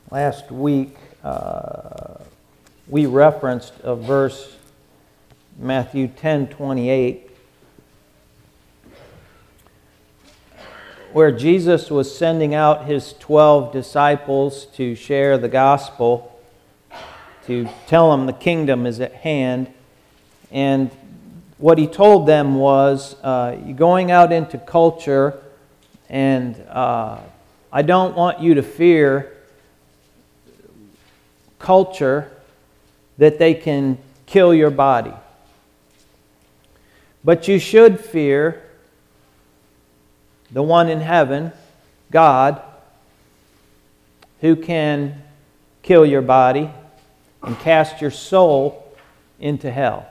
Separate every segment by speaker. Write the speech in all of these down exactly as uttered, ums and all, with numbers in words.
Speaker 1: Last week, uh, we referenced a verse, Matthew ten twenty-eight, where Jesus was sending out His twelve disciples to share the gospel, to tell them the kingdom is at hand. And what He told them was, uh, you're going out into culture, and uh, I don't want you to fear culture that they can kill your body. But you should fear the one in heaven, God, who can kill your body and cast your soul into hell.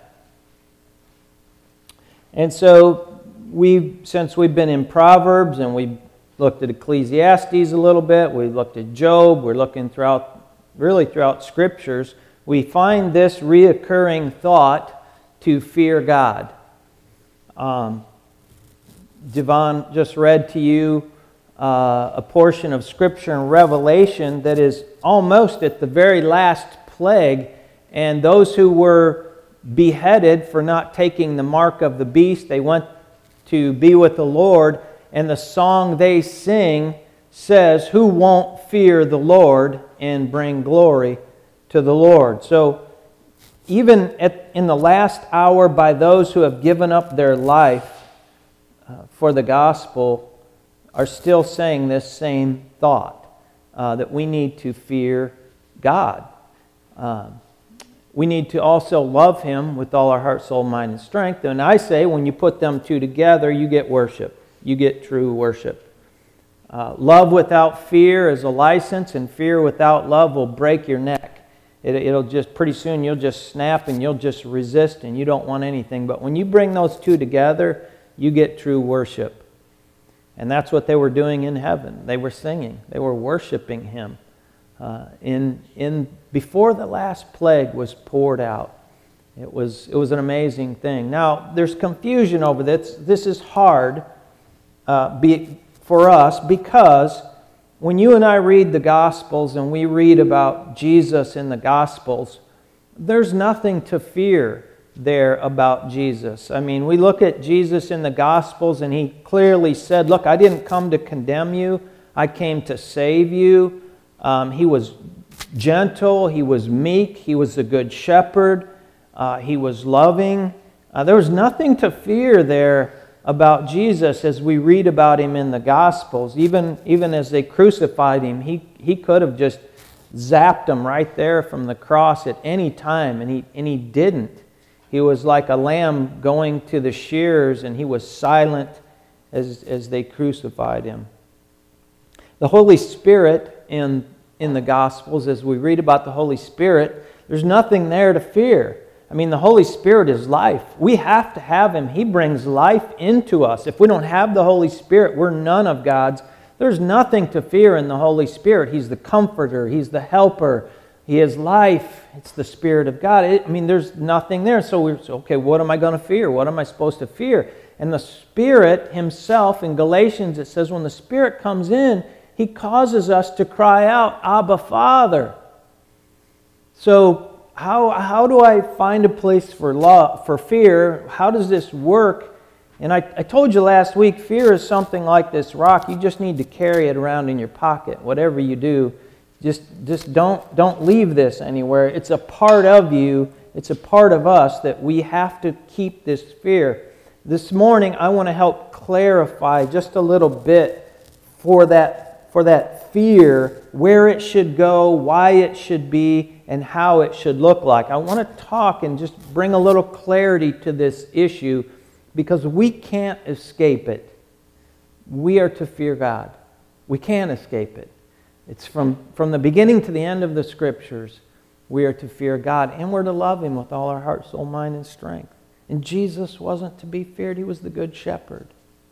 Speaker 1: And so, we, since we've been in Proverbs and we looked at Ecclesiastes a little bit, we looked at Job, we're looking throughout really throughout Scriptures, we find this reoccurring thought to fear God. Um, Devon just read to you uh, a portion of Scripture in Revelation that is almost at the very last plague, and those who were beheaded for not taking the mark of the beast, they went to be with the Lord, and the song they sing says, "Who won't fear the Lord and bring glory to the Lord?" So even at, in the last hour, by those who have given up their life uh, for the gospel, are still saying this same thought, uh, that we need to fear God. Uh, we need to also love Him with all our heart, soul, mind, and strength. And I say, when you put them two together, you get worship. You get true worship. Uh, love without fear is a license, and fear without love will break your neck. It, it'll just, pretty soon you'll just snap and you'll just resist and you don't want anything. But when you bring those two together, you get true worship. And that's what they were doing in heaven. They were singing. They were worshiping Him. Uh, in in before the last plague was poured out. It was, it was an amazing thing. Now, there's confusion over this. This is hard. Uh, be, for us, because when you and I read the Gospels and we read about Jesus in the Gospels, there's nothing to fear there about Jesus. I mean, we look at Jesus in the Gospels and He clearly said, look, I didn't come to condemn you. I came to save you. Um, he was gentle. He was meek. He was a good shepherd. Uh, he was loving. Uh, there was nothing to fear there about Jesus as we read about Him in the Gospels. Even, even as they crucified Him, he, he could have just zapped them right there from the cross at any time, and he, and he didn't. He was like a lamb going to the shears, and He was silent as, as they crucified Him. The Holy Spirit in, in the Gospels, as we read about the Holy Spirit, there's nothing there to fear. I mean, the Holy Spirit is life. We have to have Him. He brings life into us. If we don't have the Holy Spirit, we're none of God's. There's nothing to fear in the Holy Spirit. He's the comforter. He's the helper. He is life. It's the Spirit of God. It, I mean, there's nothing there. So we're, okay, what am I going to fear? What am I supposed to fear? And the Spirit Himself, in Galatians, it says when the Spirit comes in, He causes us to cry out, Abba, Father. So, How how do I find a place for love, for fear? How does this work? And I, I told you last week, fear is something like this rock. You just need to carry it around in your pocket. Whatever you do, just just don't don't leave this anywhere. It's a part of you. It's a part of us that we have to keep this fear. This morning, I want to help clarify just a little bit for that for that fear, where it should go, why it should be, and how it should look like. I want to talk and just bring a little clarity to this issue because we can't escape it. We are to fear God. We can't escape it. It's from, from the beginning to the end of the Scriptures. We are to fear God and we're to love Him with all our heart, soul, mind, and strength. And Jesus wasn't to be feared. He was the Good Shepherd.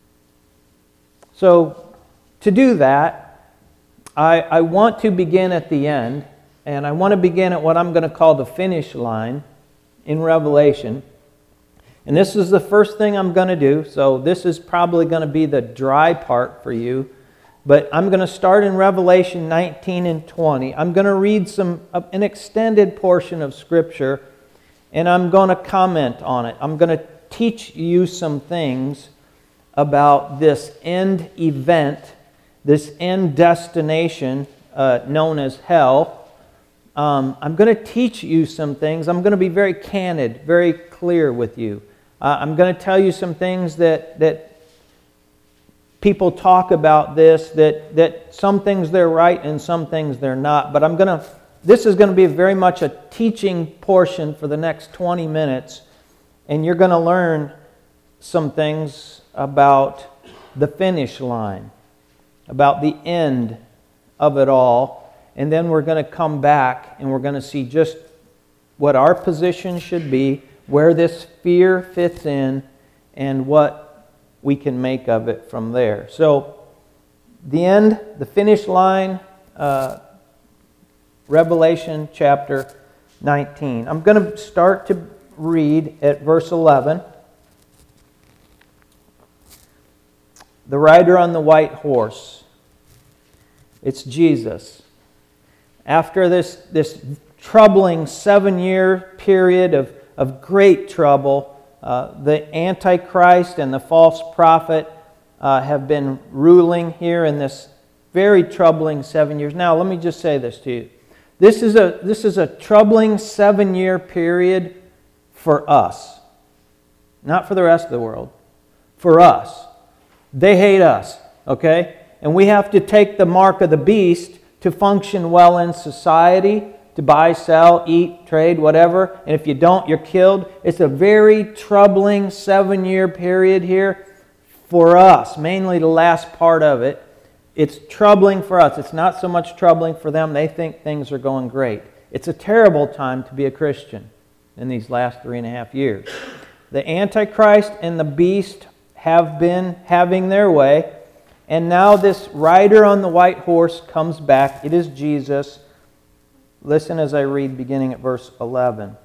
Speaker 1: So to do that, I, I want to begin at the end. And I want to begin at what I'm going to call the finish line in Revelation. And this is the first thing I'm going to do. So this is probably going to be the dry part for you. But I'm going to start in Revelation nineteen and twenty. I'm going to read some an extended portion of Scripture, and I'm going to comment on it. I'm going to teach you some things about this end event, this end destination uh, known as hell. Um, I'm going to teach you some things. I'm going to be very candid, very clear with you. Uh, I'm going to tell you some things that that people talk about this, that, that some things they're right and some things they're not. But I'm going to, this is going to be very much a teaching portion for the next twenty minutes. And you're going to learn some things about the finish line, about the end of it all. And then we're going to come back and we're going to see just what our position should be, where this fear fits in, and what we can make of it from there. So, the end, the finish line, uh, Revelation chapter nineteen. I'm going to start to read at verse eleven. The rider on the white horse. It's Jesus. After this, this troubling seven-year period of, of great trouble, Uh, the Antichrist and the false prophet uh, have been ruling here in this very troubling seven years. Now, let me just say this to you. This is a, this is a troubling seven-year period for us. Not for the rest of the world. For us. They hate us, okay? And we have to take the mark of the beast to function well in society, to buy, sell, eat, trade, whatever. And if you don't, you're killed. It's a very troubling seven-year period here for us, mainly the last part of it. It's troubling for us. It's not so much troubling for them. They think things are going great. It's a terrible time to be a Christian in these last three and a half years. The Antichrist and the beast have been having their way. And now this rider on the white horse comes back. It is Jesus. Listen as I read beginning at verse eleven.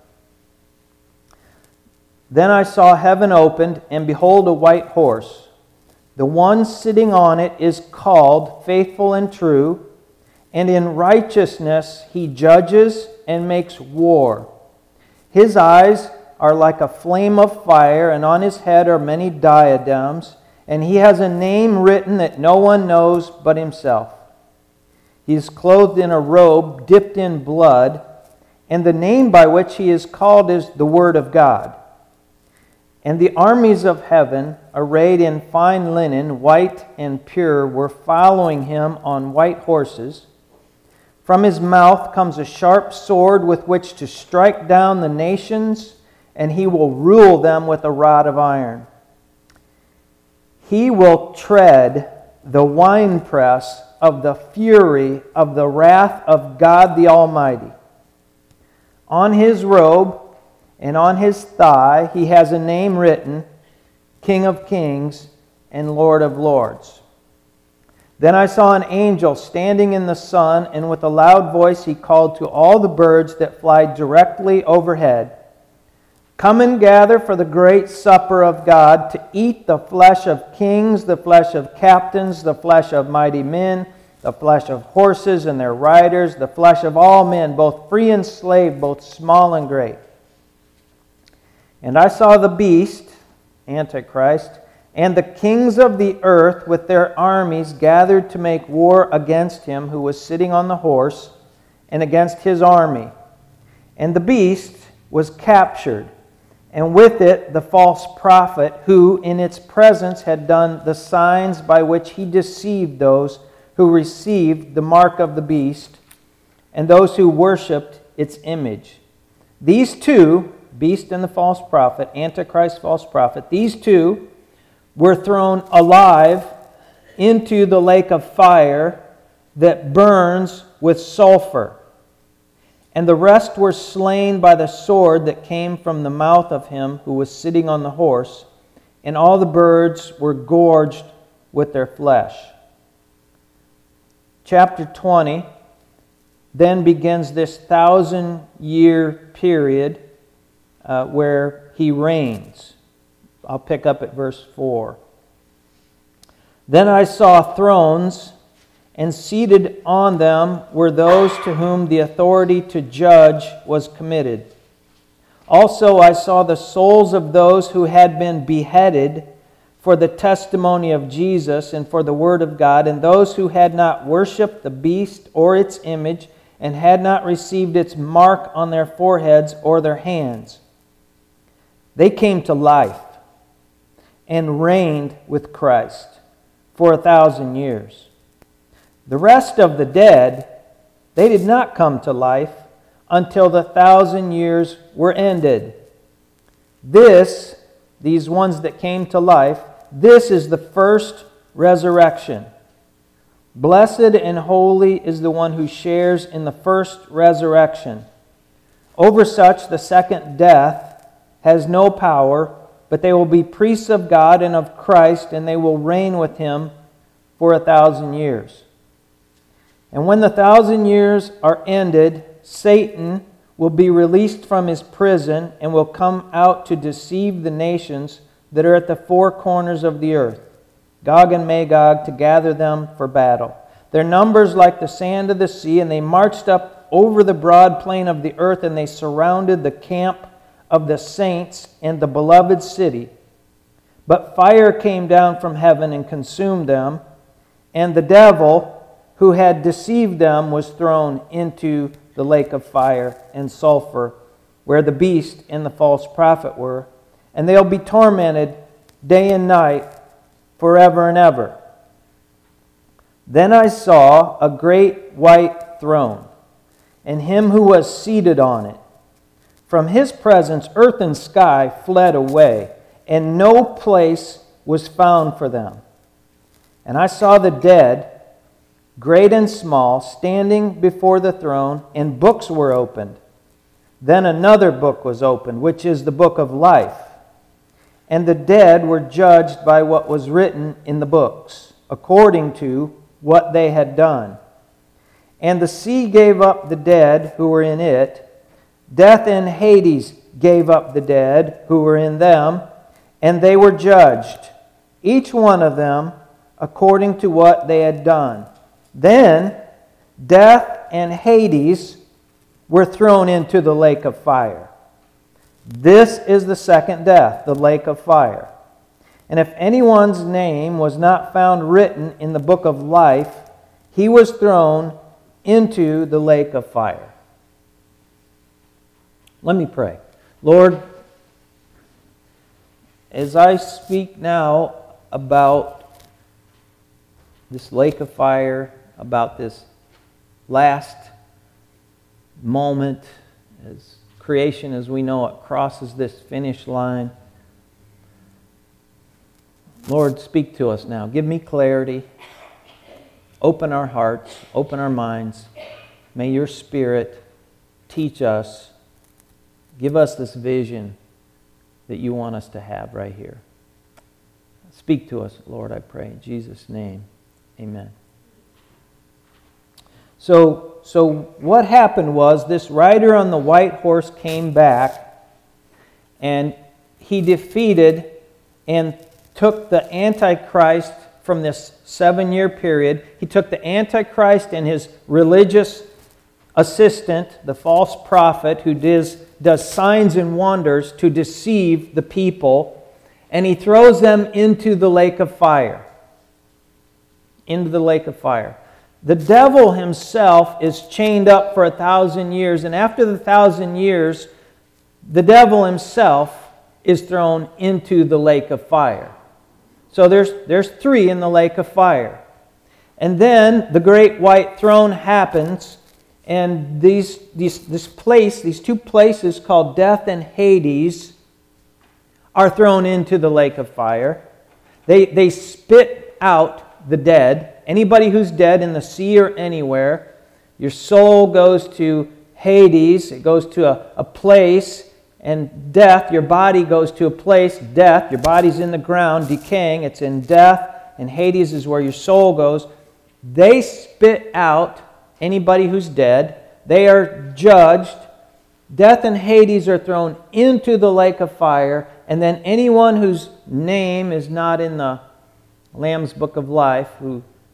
Speaker 1: Then I saw heaven opened, and behold, a white horse. The one sitting on it is called Faithful and True, and in righteousness he judges and makes war. His eyes are like a flame of fire, and on his head are many diadems, and he has a name written that no one knows but himself. He is clothed in a robe dipped in blood, and the name by which he is called is the Word of God. And the armies of heaven, arrayed in fine linen, white and pure, were following him on white horses. From his mouth comes a sharp sword with which to strike down the nations, and he will rule them with a rod of iron. He will tread the winepress of the fury of the wrath of God the Almighty. On his robe and on his thigh he has a name written, King of Kings and Lord of Lords. Then I saw an angel standing in the sun, and with a loud voice he called to all the birds that fly directly overhead, Come and gather for the great supper of God, to eat the flesh of kings, the flesh of captains, the flesh of mighty men, the flesh of horses and their riders, the flesh of all men, both free and slave, both small and great. And I saw the beast, Antichrist, and the kings of the earth with their armies gathered to make war against him who was sitting on the horse and against his army. And the beast was captured, and with it the false prophet who in its presence had done the signs by which he deceived those who received the mark of the beast and those who worshipped its image. These two, beast and the false prophet, Antichrist, false prophet, these two were thrown alive into the lake of fire that burns with sulfur. And the rest were slain by the sword that came from the mouth of him who was sitting on the horse, and all the birds were gorged with their flesh. Chapter twenty then begins this thousand-year period uh, where he reigns. I'll pick up at verse four. Then I saw thrones, and seated on them were those to whom the authority to judge was committed. Also I saw the souls of those who had been beheaded for the testimony of Jesus and for the word of God, and those who had not worshipped the beast or its image, and had not received its mark on their foreheads or their hands. They came to life and reigned with Christ for a thousand years. The rest of the dead, they did not come to life until the thousand years were ended. This, these ones that came to life, this is the first resurrection. Blessed and holy is the one who shares in the first resurrection. Over such the second death has no power, but they will be priests of God and of Christ, and they will reign with Him for a thousand years. And when the thousand years are ended, Satan will be released from his prison and will come out to deceive the nations that are at the four corners of the earth, Gog and Magog, to gather them for battle. Their numbers like the sand of the sea, and they marched up over the broad plain of the earth, and they surrounded the camp of the saints and the beloved city. But fire came down from heaven and consumed them, and the devil who had deceived them was thrown into the lake of fire and sulfur, where the beast and the false prophet were, and they'll be tormented day and night forever and ever. Then I saw a great white throne, and Him who was seated on it. From His presence earth and sky fled away, and no place was found for them. And I saw the dead, great and small, standing before the throne, and books were opened. Then another book was opened, which is the book of life. And the dead were judged by what was written in the books, according to what they had done. And the sea gave up the dead who were in it. Death and Hades gave up the dead who were in them, and they were judged, each one of them according to what they had done. Then death and Hades were thrown into the lake of fire. This is the second death, the lake of fire. And if anyone's name was not found written in the book of life, he was thrown into the lake of fire. Let me pray. Lord, as I speak now about this lake of fire, about this last moment as creation as we know it crosses this finish line, Lord, speak to us now. Give me clarity. Open our hearts. Open our minds. May your Spirit teach us. Give us this vision that you want us to have right here. Speak to us, Lord, I pray. In Jesus' name, amen. So, so what happened was this rider on the white horse came back, and he defeated and took the Antichrist from this seven-year period. He took the Antichrist and his religious assistant, the false prophet, who does, does signs and wonders to deceive the people, and he throws them into the lake of fire. Into the lake of fire. The devil himself is chained up for a thousand years, and after the thousand years, the devil himself is thrown into the lake of fire. So there's, there's three in the lake of fire. And then the great white throne happens, and these, these, this place, these two places called death and Hades, are thrown into the lake of fire. They, they spit out the dead. Anybody who's dead in the sea or anywhere, your soul goes to Hades. It goes to a, a place. And death, your body goes to a place, death, your body's in the ground, decaying, it's in death, and Hades is where your soul goes. They spit out anybody who's dead. They are judged. Death and Hades are thrown into the lake of fire, and then anyone whose name is not in the Lamb's Book of Life, who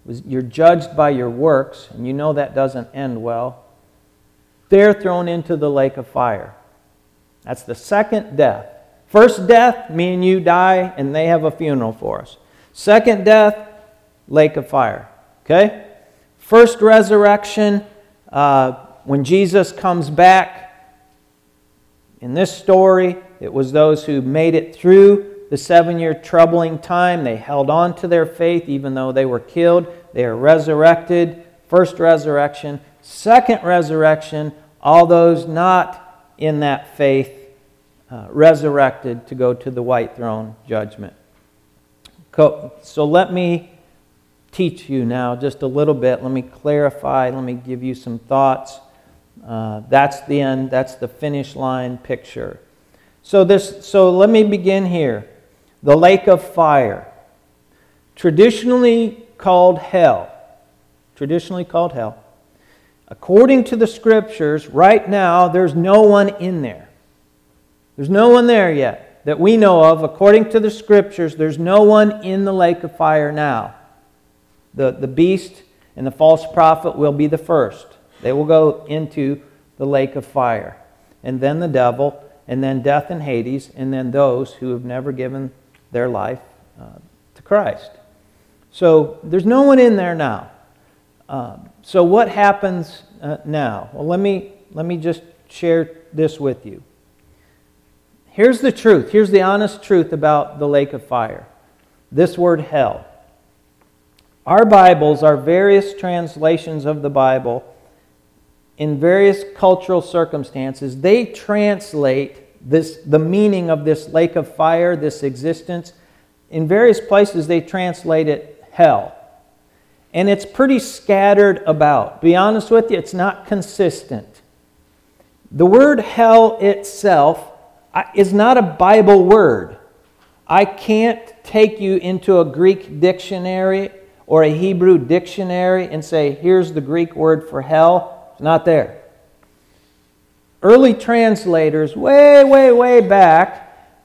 Speaker 1: was you're judged by your works, and you know that doesn't end well. They're thrown into the lake of fire. That's the second death. First death, me and you die, and they have a funeral for us. Second death, lake of fire. Okay? First resurrection, uh, when Jesus comes back, in this story, it was those who made it through the seven-year troubling time. They held on to their faith even though they were killed. They are resurrected. First resurrection. Second resurrection, all those not in that faith uh, resurrected to go to the white throne judgment. So let me teach you now just a little bit. Let me clarify. Let me give you some thoughts. Uh, that's the end. That's the finish line picture. So this. So let me begin here. The lake of fire, traditionally called hell. Traditionally called hell. According to the Scriptures, right now there's no one in there. There's no one there yet that we know of. According to the Scriptures, there's no one in the lake of fire now. The, the beast and the false prophet will be the first. They will go into the lake of fire. And then the devil, and then death and Hades, and then those who have never given their life uh, to Christ. So there's no one in there now. Um, so what happens uh, now? Well, let me let me just share this with you. Here's the truth. Here's the honest truth about the lake of fire. This word hell. Our Bibles, our various translations of the Bible, in various cultural circumstances, they translate this the meaning of this lake of fire, this existence. In various places, they translate it hell. And it's pretty scattered about. Be honest with you, it's not consistent. The word hell itself is not a Bible word. I can't take you into a Greek dictionary or a Hebrew dictionary and say, here's the Greek word for hell. It's not there. Early translators, way, way, way back,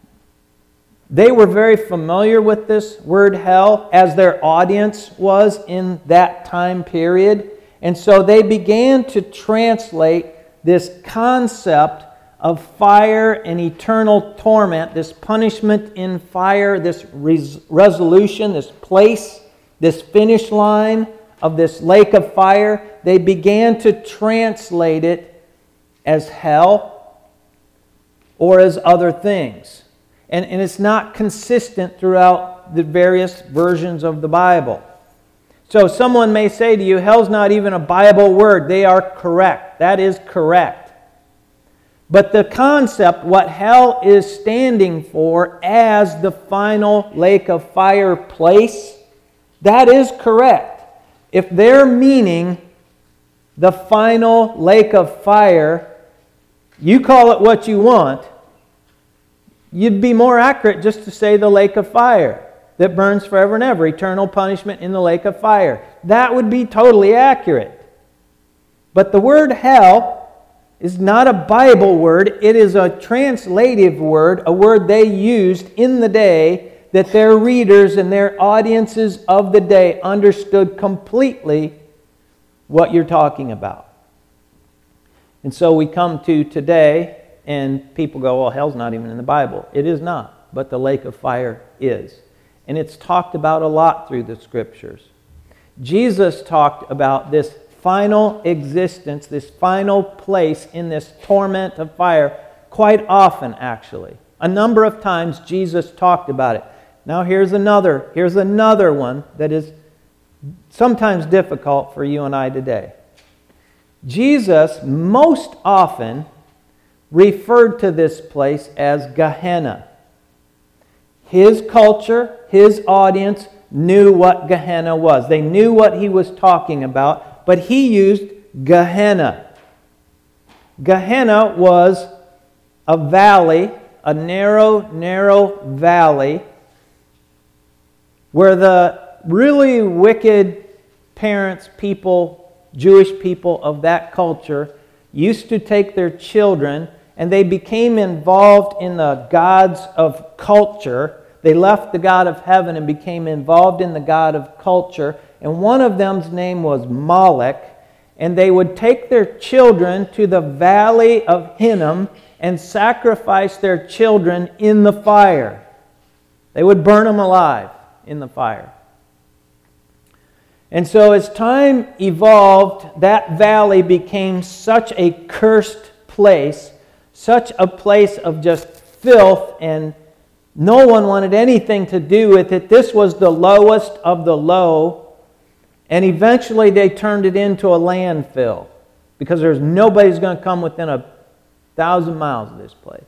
Speaker 1: they were very familiar with this word hell as their audience was in that time period. And so they began to translate this concept of fire and eternal torment, this punishment in fire, this res- resolution, this place, this finish line of this lake of fire. They began to translate it as hell or as other things. And, and it's not consistent throughout the various versions of the Bible. So someone may say to you, hell's not even a Bible word. They are correct. That is correct. But the concept, what hell is standing for as the final lake of fire place, that is correct. If they're meaning the final lake of fire, you call it what you want, you'd be more accurate just to say the lake of fire that burns forever and ever, eternal punishment in the lake of fire. That would be totally accurate. But the word hell is not a Bible word. It is a translative word, a word they used in the day that their readers and their audiences of the day understood completely what you're talking about. And so we come to today, and people go, well, hell's not even in the Bible. It is not, but the lake of fire is. And it's talked about a lot through the Scriptures. Jesus talked about this final existence, this final place in this torment of fire quite often, actually. A number of times Jesus talked about it. Now here's another, here's another one that is sometimes difficult for you and I today. Jesus most often referred to this place as Gehenna. His culture, his audience knew what Gehenna was. They knew what he was talking about, but he used Gehenna. Gehenna was a valley, a narrow, narrow valley where the really wicked parents, people, Jewish people of that culture used to take their children and they became involved in the gods of culture. They left the God of heaven and became involved in the God of culture. and one of them's name was Molech, and they would take their children to the valley of Hinnom and sacrifice their children in the fire. They would burn them alive in the fire. And so as time evolved, that valley became such a cursed place, such a place of just filth, and no one wanted anything to do with it. This was the lowest of the low. And eventually they turned it into a landfill because there's nobody's going to come within a thousand miles of this place.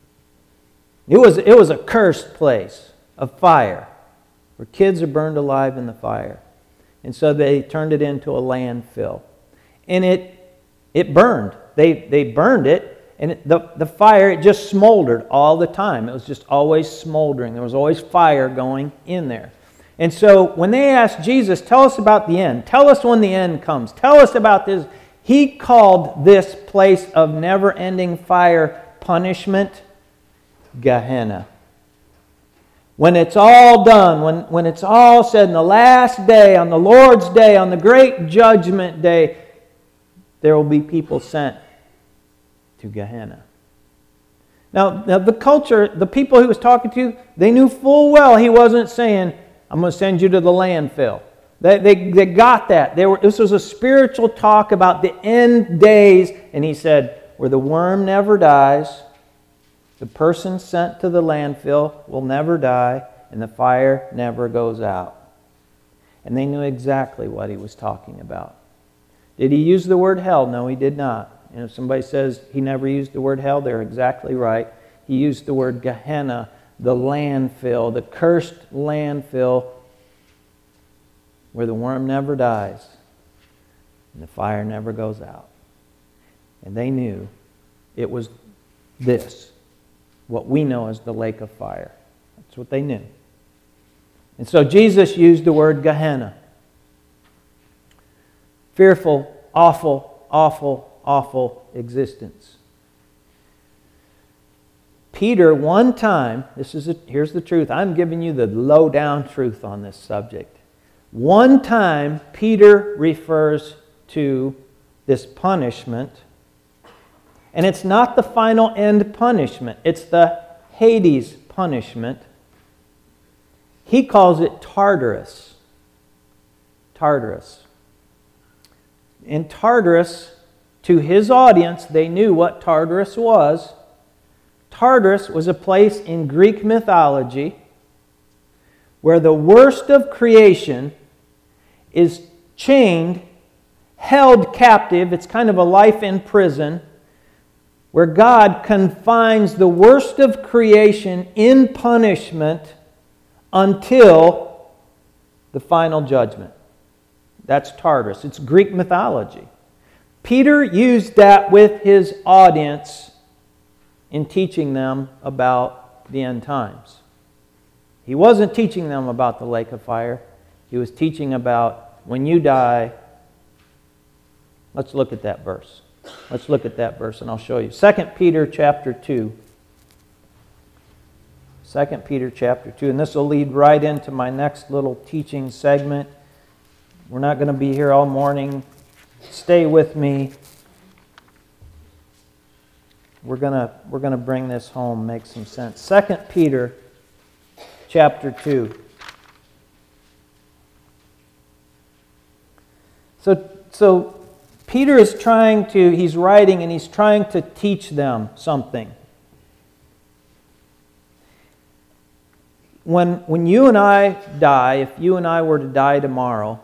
Speaker 1: It was, it was a cursed place of fire where kids are burned alive in the fire. And so they turned it into a landfill. And it it burned. They they burned it, and it, the, the fire, it just smoldered all the time. It was just always smoldering. There was always fire going in there. And so when they asked Jesus, tell us about the end. Tell us when the end comes. Tell us about this. He called this place of never-ending fire punishment Gehenna. When it's all done, when, when it's all said, in the last day, on the Lord's day, on the great judgment day, there will be people sent to Gehenna. Now, now the culture, the people he was talking to, they knew full well he wasn't saying, I'm going to send you to the landfill. They, they, they got that. They were, this was a spiritual talk about the end days. And he said, where the worm never dies, the person sent to the landfill will never die, and the fire never goes out. And they knew exactly what he was talking about. Did he use the word hell? No, he did not. And if somebody says he never used the word hell, they're exactly right. He used the word Gehenna, the landfill, the cursed landfill where the worm never dies and the fire never goes out. And they knew it was this, what we know as the lake of fire. That's what they knew. And so Jesus used the word Gehenna. Fearful, awful, awful, awful existence. Peter, one time, this is a, here's the truth. I'm giving you the low-down truth on this subject. One time, Peter refers to this punishment, and it's not the final end punishment. It's the Hades punishment. He calls it Tartarus. Tartarus. In Tartarus, to his audience, they knew what Tartarus was. Tartarus was a place in Greek mythology where the worst of creation is chained, held captive. It's kind of a life in prison where God confines the worst of creation in punishment until the final judgment. That's Tartarus. It's Greek mythology. Peter used that with his audience in teaching them about the end times. He wasn't teaching them about the lake of fire. He was teaching about when you die. Let's look at that verse. Let's look at that verse and I'll show you. Second Peter chapter two. Second Peter chapter two. And this will lead right into my next little teaching segment. We're not going to be here all morning. Stay with me. We're going to we're going to bring this home, make some sense. Second Peter chapter two. So so Peter is trying to, he's writing and he's trying to teach them something. When, when you and I die, if you and I were to die tomorrow,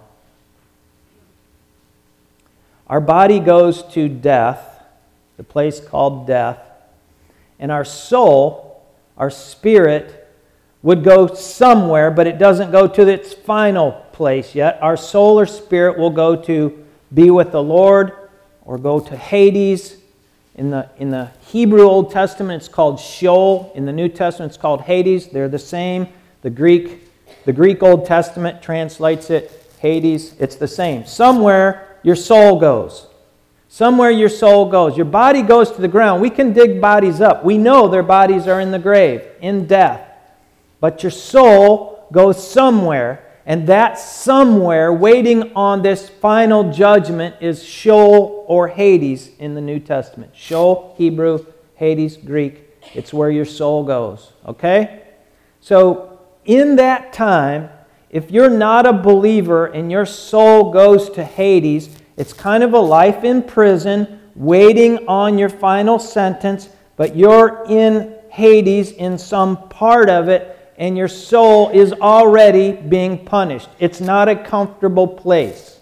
Speaker 1: our body goes to death, the place called death, and our soul, our spirit, would go somewhere, but it doesn't go to its final place yet. Our soul or spirit will go to be with the Lord or go to Hades. In the, in the Hebrew Old Testament, it's called Sheol. In the New Testament, it's called Hades. They're the same. The Greek, the Greek Old Testament translates it Hades. It's the same. Somewhere your soul goes. Somewhere your soul goes. Your body goes to the ground. We can dig bodies up. We know their bodies are in the grave, in death. But your soul goes somewhere. And that somewhere waiting on this final judgment is Sheol or Hades in the New Testament. Sheol, Hebrew, Hades, Greek. It's where your soul goes. Okay? So in that time, if you're not a believer and your soul goes to Hades, it's kind of a life in prison, waiting on your final sentence, but you're in Hades in some part of it, and your soul is already being punished. It's not a comfortable place.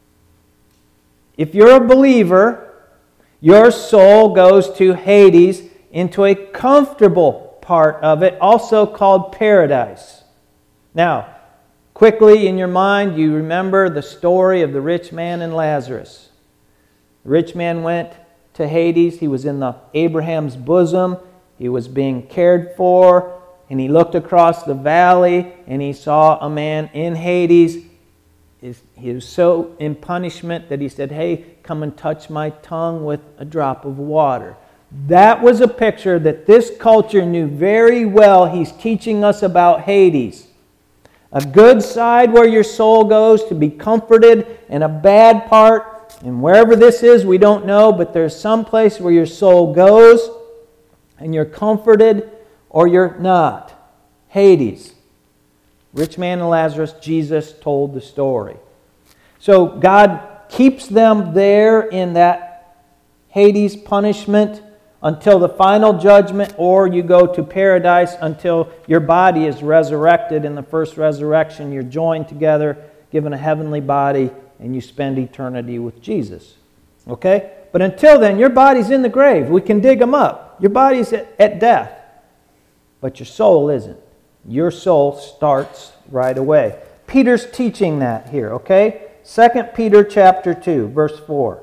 Speaker 1: If you're a believer, your soul goes to Hades, into a comfortable part of it, also called paradise. Now, quickly in your mind, you remember the story of the rich man and Lazarus. The rich man went to Hades. He was in the Abraham's bosom. He was being cared for. And he looked across the valley and he saw a man in Hades. He was so in punishment that he said, "Hey, come and touch my tongue with a drop of water." That was a picture that this culture knew very well. He's teaching us about Hades. A good side where your soul goes to be comforted, and a bad part, and wherever this is, we don't know, but there's some place where your soul goes and you're comforted or you're not. Hades. Rich man and Lazarus, Jesus told the story. So God keeps them there in that Hades punishment until the final judgment, or you go to paradise until your body is resurrected. In the first resurrection, you're joined together, given a heavenly body, and you spend eternity with Jesus. Okay? But until then, your body's in the grave. We can dig them up. Your body's at, at death. But your soul isn't. Your soul starts right away. Peter's teaching that here, okay? Second Peter chapter two, verse four.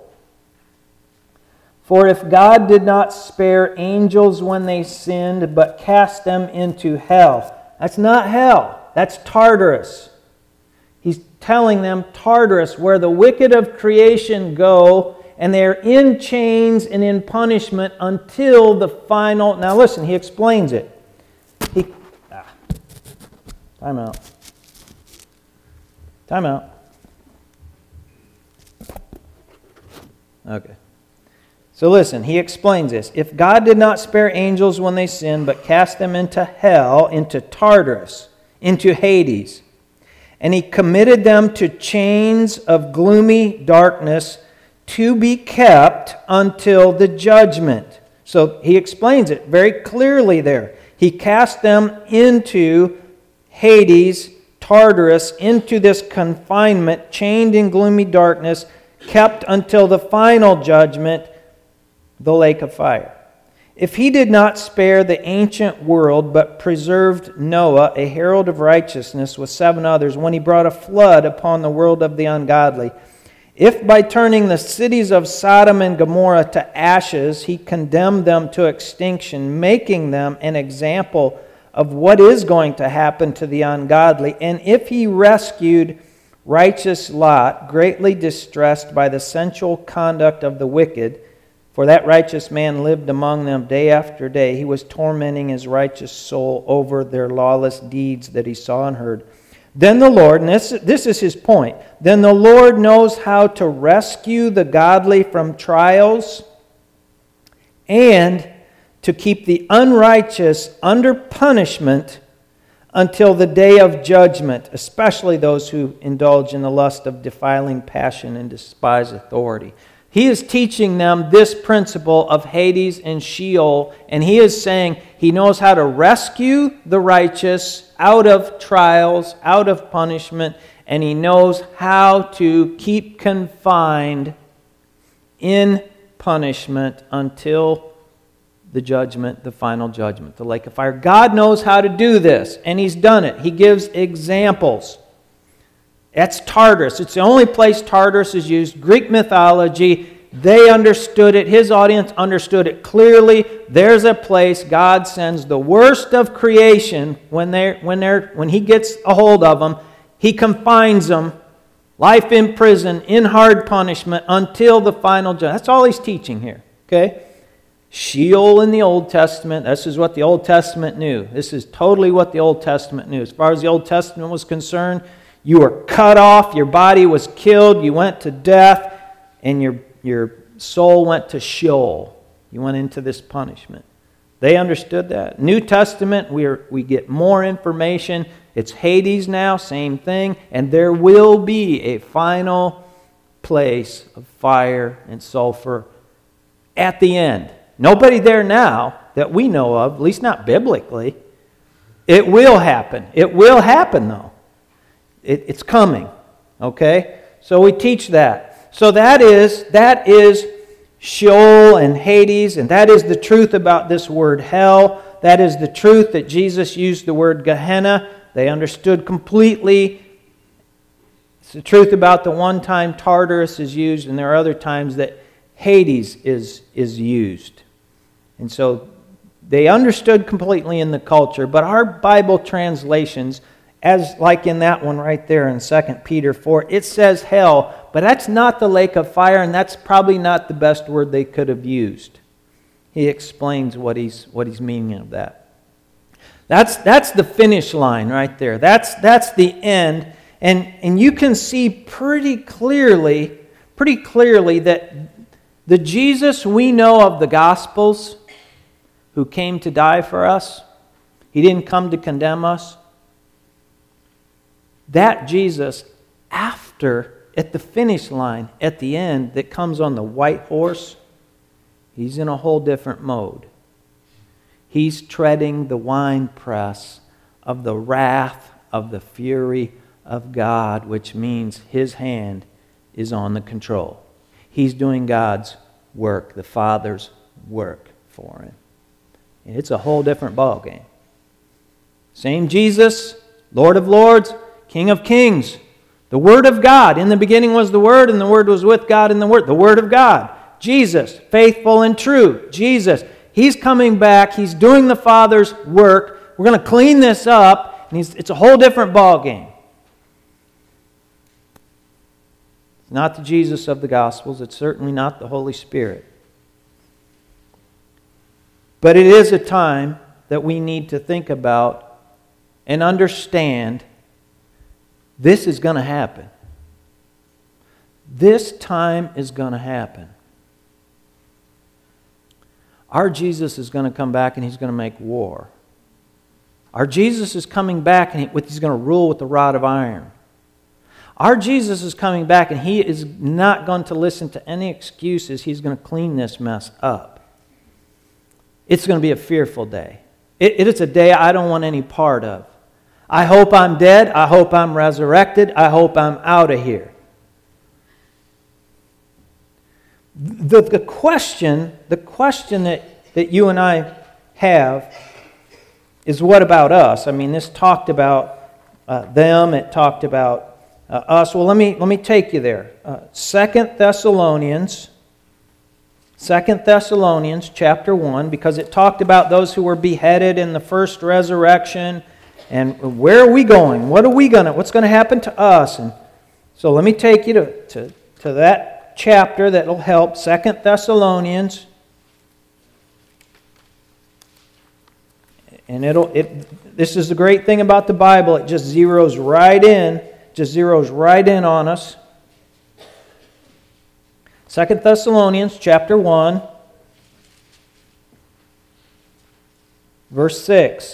Speaker 1: For if God did not spare angels when they sinned, but cast them into hell. That's not hell. That's Tartarus. He's telling them Tartarus, where the wicked of creation go, and they're in chains and in punishment until the final... Now listen, he explains it. He... Ah, time out. Time out. Okay. So listen, he explains this. If God did not spare angels when they sinned, but cast them into hell, into Tartarus, into Hades, and he committed them to chains of gloomy darkness to be kept until the judgment. So he explains it very clearly there. He cast them into Hades, Tartarus, into this confinement, chained in gloomy darkness, kept until the final judgment, the lake of fire. If he did not spare the ancient world, but preserved Noah, a herald of righteousness, with seven others, when he brought a flood upon the world of the ungodly, if by turning the cities of Sodom and Gomorrah to ashes, he condemned them to extinction, making them an example of what is going to happen to the ungodly, and if he rescued righteous Lot, greatly distressed by the sensual conduct of the wicked, for that righteous man lived among them day after day. He was tormenting his righteous soul over their lawless deeds that he saw and heard. Then the Lord, and this, this is his point, then the Lord knows how to rescue the godly from trials and to keep the unrighteous under punishment until the day of judgment, especially those who indulge in the lust of defiling passion and despise authority. He is teaching them this principle of Hades and Sheol, and he is saying he knows how to rescue the righteous out of trials, out of punishment, and he knows how to keep confined in punishment until the judgment, the final judgment, the lake of fire. God knows how to do this, and he's done it. He gives examples. That's Tartarus. It's the only place Tartarus is used. Greek mythology, they understood it. His audience understood it clearly. There's a place God sends the worst of creation when they're, when they're, when he gets a hold of them. He confines them, life in prison, in hard punishment, until the final judgment. That's all he's teaching here. Okay? Sheol in the Old Testament, this is what the Old Testament knew. This is totally what the Old Testament knew. As far as the Old Testament was concerned, You were cut off, your body was killed, you went to death, and your, your soul went to Sheol. You went into this punishment. They understood that. New Testament, we are, we get more information. It's Hades now, same thing. And there will be a final place of fire and sulfur at the end. Nobody there now that we know of, at least not biblically. It will happen. It will happen though. It, it's coming. Okay? So we teach that. So that is, that is Sheol and Hades, and that is the truth about this word hell. That is the truth that Jesus used the word Gehenna. They understood completely. It's the truth about the one time Tartarus is used, and there are other times that Hades is, is used. And so they understood completely in the culture, but our Bible translations, as like in that one right there in Second Peter four, it says hell, but that's not the lake of fire, and that's probably not the best word they could have used. He explains what he's what he's meaning of that. That's that's the finish line right there. That's that's the end, and and you can see pretty clearly, pretty clearly that the Jesus we know of the Gospels, who came to die for us, He didn't come to condemn us. That Jesus, after, at the finish line, at the end, that comes on the white horse, He's in a whole different mode. He's treading the winepress of the wrath of the fury of God, which means His hand is on the control. He's doing God's work, the Father's work for Him. And it's a whole different ballgame. Same Jesus, Lord of Lords, King of Kings, the Word of God. In the beginning was the Word, and the Word was with God, and the Word, the Word of God. Jesus, faithful and true. Jesus, He's coming back. He's doing the Father's work. We're going to clean this up, and he's, it's a whole different ballgame. It's not the Jesus of the Gospels. It's certainly not the Holy Spirit. But it is a time that we need to think about and understand this is going to happen. This time is going to happen. Our Jesus is going to come back and He's going to make war. Our Jesus is coming back and He's going to rule with the rod of iron. Our Jesus is coming back and He is not going to listen to any excuses. He's going to clean this mess up. It's going to be a fearful day. It, it is a day I don't want any part of. I hope I'm dead. I hope I'm resurrected. I hope I'm out of here. The, the question, the question that, that you and I have is, what about us? I mean, this talked about uh, them. It talked about uh, us. Well, let me let me take you there. Uh, Second Thessalonians, Second Thessalonians chapter one, because it talked about those who were beheaded in the first resurrection. And where are we going? What are we gonna? What's going to happen to us? And so let me take you to, to, to that chapter that will help. Second Thessalonians, and it'll. It. This is the great thing about the Bible. It just zeroes right in. Just zeroes right in on us. Second Thessalonians chapter one, verse six.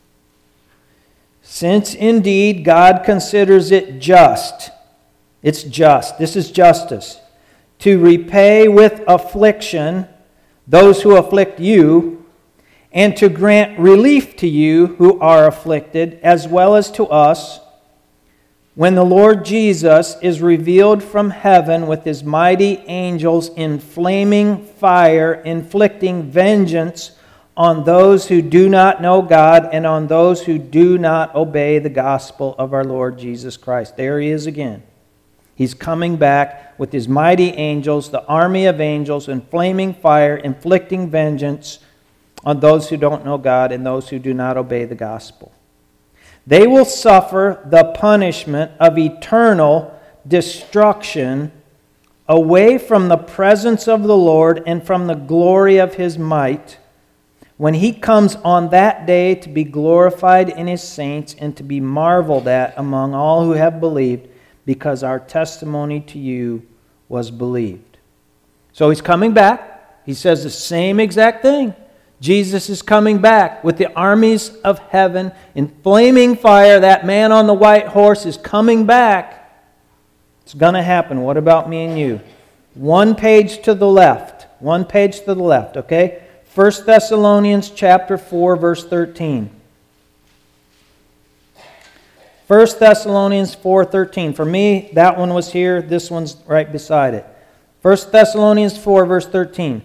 Speaker 1: Since indeed God considers it just, it's just, this is justice, to repay with affliction those who afflict you, and to grant relief to you who are afflicted, as well as to us, when the Lord Jesus is revealed from heaven with His mighty angels in flaming fire, inflicting vengeance on those who do not know God and on those who do not obey the gospel of our Lord Jesus Christ. There He is again. He's coming back with His mighty angels, the army of angels in flaming fire, inflicting vengeance on those who don't know God and those who do not obey the gospel. They will suffer the punishment of eternal destruction away from the presence of the Lord and from the glory of His might, when he comes on that day to be glorified in his saints and to be marveled at among all who have believed, because our testimony to you was believed. So he's coming back. He says the same exact thing. Jesus is coming back with the armies of heaven in flaming fire. That man on the white horse is coming back. It's going to happen. What about me and you? One page to the left. One page to the left, okay? First Thessalonians chapter four, verse thirteen. First Thessalonians four thirteen. For me, that one was here. This one's right beside it. First Thessalonians four, verse thirteen.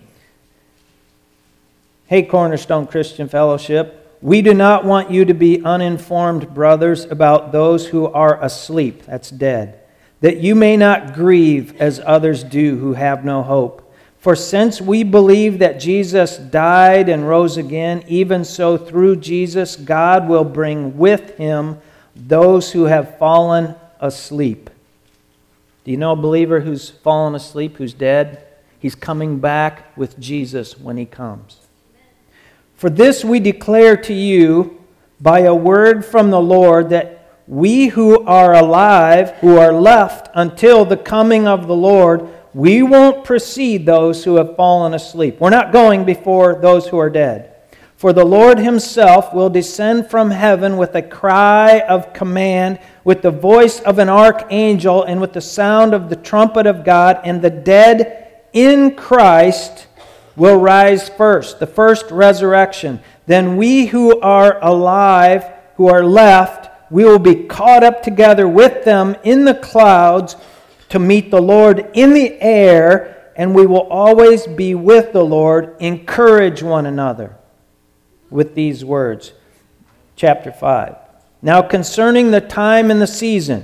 Speaker 1: Hey, Cornerstone Christian Fellowship, we do not want you to be uninformed, brothers, about those who are asleep, that's dead, that you may not grieve as others do who have no hope. For since we believe that Jesus died and rose again, even so through Jesus God will bring with him those who have fallen asleep. Do you know a believer who's fallen asleep, who's dead? He's coming back with Jesus when he comes. For this we declare to you by a word from the Lord, that we who are alive, who are left until the coming of the Lord, we won't precede those who have fallen asleep. We're not going before those who are dead. For the Lord himself will descend from heaven with a cry of command, with the voice of an archangel, and with the sound of the trumpet of God, and the dead in Christ will rise first, the first resurrection. Then we who are alive, who are left, we will be caught up together with them in the clouds to meet the Lord in the air, and we will always be with the Lord. Encourage one another with these words. Chapter five. Now concerning the time and the season,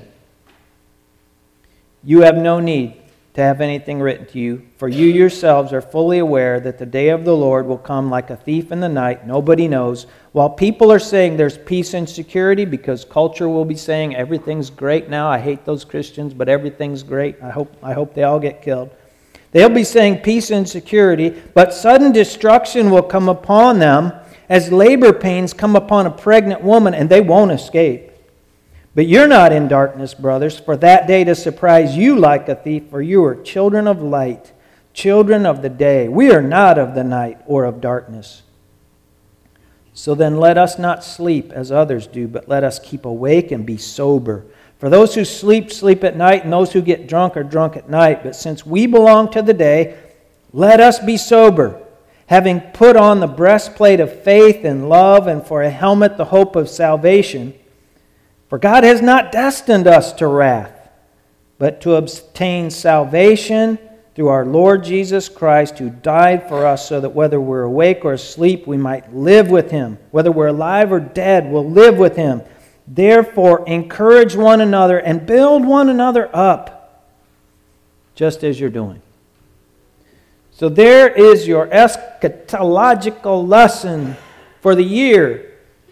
Speaker 1: you have no need to have anything written to you, for you yourselves are fully aware that the day of the Lord will come like a thief in the night. Nobody knows. While people are saying there's peace and security, because culture will be saying everything's great now. I hate those Christians, but everything's great. I hope, I hope they all get killed. They'll be saying peace and security, but sudden destruction will come upon them as labor pains come upon a pregnant woman, and they won't escape. But you're not in darkness, brothers, for that day to surprise you like a thief, for you are children of light, children of the day. We are not of the night or of darkness. So then let us not sleep as others do, but let us keep awake and be sober. For those who sleep, sleep at night, and those who get drunk are drunk at night. But since we belong to the day, let us be sober, having put on the breastplate of faith and love, and for a helmet the hope of salvation. For God has not destined us to wrath, but to obtain salvation through our Lord Jesus Christ, who died for us, so that whether we're awake or asleep, we might live with him. Whether we're alive or dead, we'll live with him. Therefore, encourage one another and build one another up, just as you're doing. So there is your eschatological lesson for the year.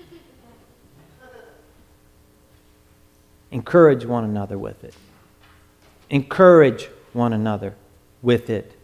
Speaker 1: Encourage one another with it. Encourage one another with it.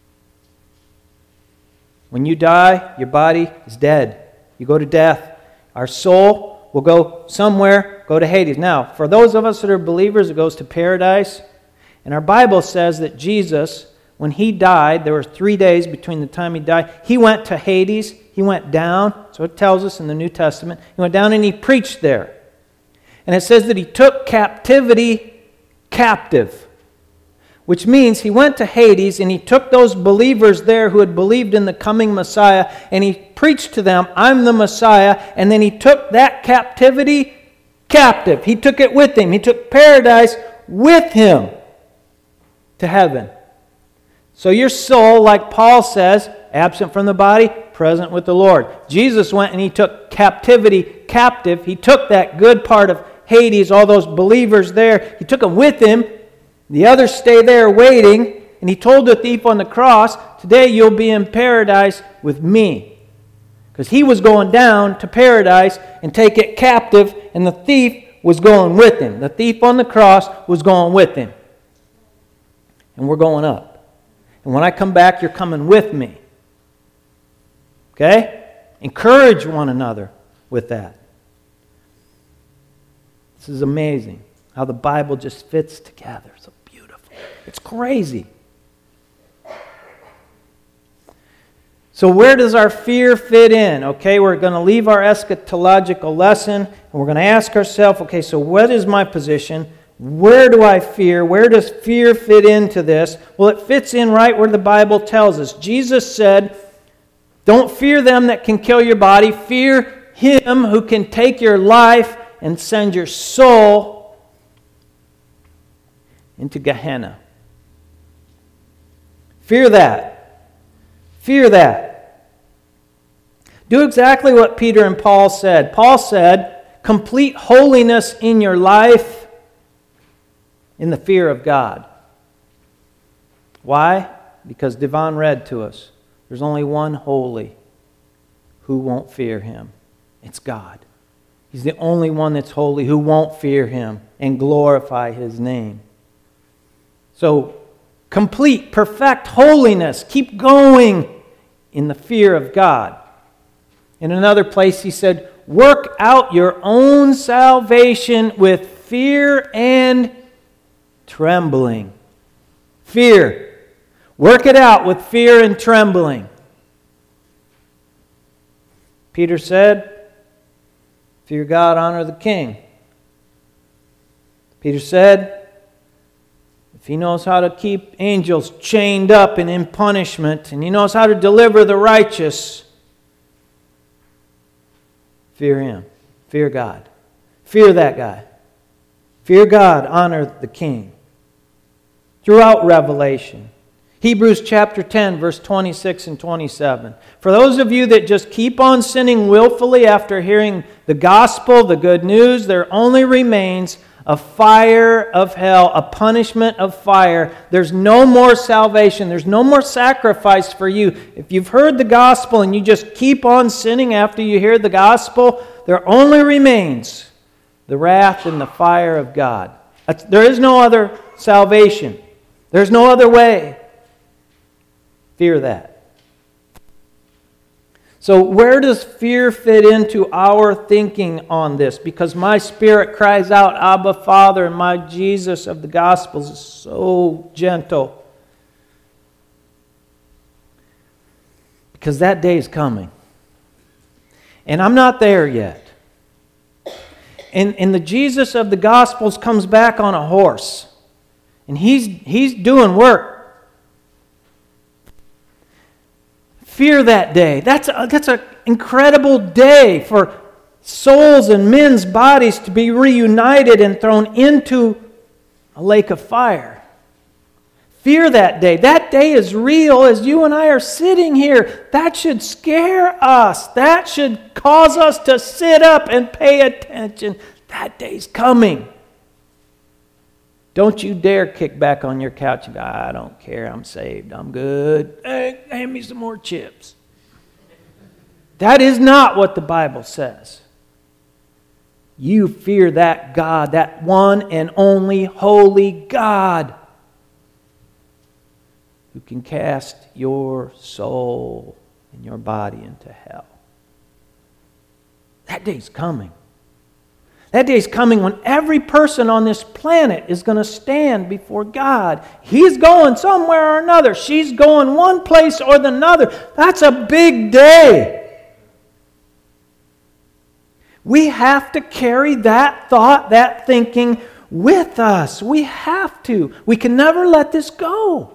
Speaker 1: When you die, your body is dead. You go to death. Our soul will go somewhere, go to Hades. Now, for those of us that are believers, it goes to paradise. And our Bible says that Jesus, when he died, there were three days between the time he died. He went to Hades. He went down. So it tells us in the New Testament. He went down and he preached there. And it says that he took captivity captive, which means he went to Hades and he took those believers there who had believed in the coming Messiah, and he preached to them, I'm the Messiah, and then he took that captivity captive. He took it with him. He took paradise with him to heaven. So your soul, like Paul says, absent from the body, present with the Lord. Jesus went and he took captivity captive. He took that good part of Hades, all those believers there, he took them with him. The others stay there waiting, and he told the thief on the cross, today you'll be in paradise with me. Because he was going down to paradise and take it captive, and the thief was going with him. The thief on the cross was going with him. And we're going up. And when I come back, you're coming with me. Okay? Encourage one another with that. This is amazing how the Bible just fits together. So beautiful. It's crazy. So where does our fear fit in? Okay, we're going to leave our eschatological lesson and we're going to ask ourselves, okay, so what is my position? Where do I fear? Where does fear fit into this? Well, it fits in right where the Bible tells us. Jesus said, don't fear them that can kill your body. Fear Him who can take your life and send your soul into Gehenna. Fear that. Fear that. Do exactly what Peter and Paul said. Paul said, complete holiness in your life in the fear of God. Why? Because Devon read to us, there's only one holy who won't fear Him. It's God. He's the only one that's holy who won't fear Him and glorify His name. So, complete, perfect holiness. Keep going in the fear of God. In another place he said, work out your own salvation with fear and trembling. Fear. Work it out with fear and trembling. Peter said, fear God, honor the king. Peter said, if he knows how to keep angels chained up and in punishment, and he knows how to deliver the righteous, fear Him. Fear God. Fear that guy. Fear God, honor the king. Throughout Revelation. Hebrews chapter ten, verse twenty-six and twenty-seven. For those of you that just keep on sinning willfully after hearing the gospel, the good news, there only remains a fire of hell, a punishment of fire. There's no more salvation. There's no more sacrifice for you. If you've heard the gospel and you just keep on sinning after you hear the gospel, there only remains the wrath and the fire of God. There is no other salvation. There's no other way. Fear that. So where does fear fit into our thinking on this? Because my spirit cries out, Abba, Father, and my Jesus of the Gospels is so gentle. Because that day is coming. And I'm not there yet. And, and the Jesus of the Gospels comes back on a horse. And he's, he's doing work. Fear that day. That's a, that's an incredible day for souls and men's bodies to be reunited and thrown into a lake of fire. Fear that day. That day is real as you and I are sitting here. That should scare us. That should cause us to sit up and pay attention. That day's coming. Don't you dare kick back on your couch and go, I don't care, I'm saved, I'm good. Hey, hand me some more chips. That is not what the Bible says. You fear that God, that one and only holy God who can cast your soul and your body into hell. That day's coming. That day is coming when every person on this planet is going to stand before God. He's going somewhere or another. She's going one place or the other. That's a big day. We have to carry that thought, that thinking with us. We have to. We can never let this go.